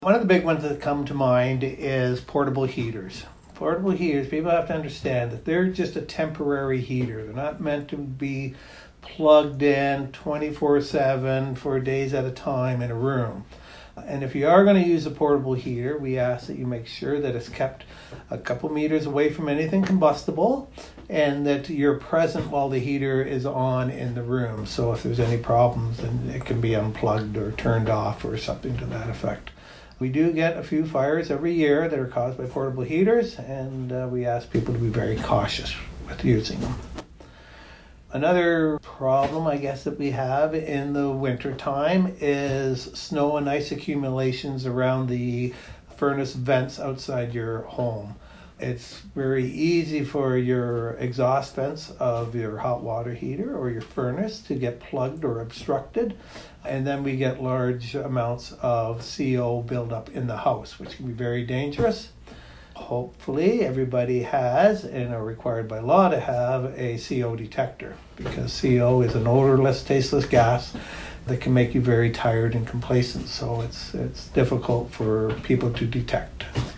One of the big ones that come to mind is portable heaters. Portable heaters, people have to understand that they're just a temporary heater. They're not meant to be plugged in 24/7 for days at a time in a room. And if you are going to use a portable heater, we ask that you make sure that it's kept a couple meters away from anything combustible and that you're present while the heater is on in the room. So if there's any problems, then it can be unplugged or turned off or something to that effect. We do get a few fires every year that are caused by portable heaters, and we ask people to be very cautious with using them. Another problem, I guess, that we have in the winter time is snow and ice accumulations around the furnace vents outside your home. It's very easy for your exhaust vents of your hot water heater or your furnace to get plugged or obstructed. And then we get large amounts of CO buildup in the house, which can be very dangerous. Hopefully everybody has and are required by law to have a CO detector, because CO is an odorless, tasteless gas that can make you very tired and complacent. So it's difficult for people to detect.